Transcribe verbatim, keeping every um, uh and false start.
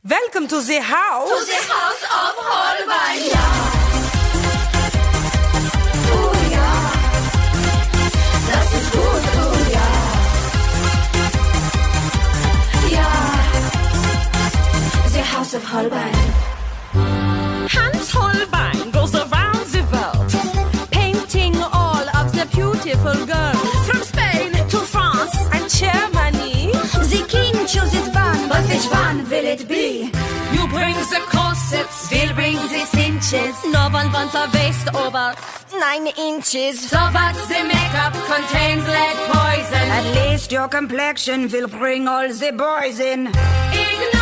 Welcome to the house. To the house of Holbein. Ja. Oh ja. Das ist gut, oh ja. Ja. The house of Holbein. Hans Holbein goes around the world, painting all of the beautiful girls. From Spain to France and Germany. The king chooses one, but which one will it be? You bring the corsets, We'll bring the cinches. no one wants a waist over nine inches. So what the makeup contains lead poison. At least your complexion will bring all the boys in. Ignore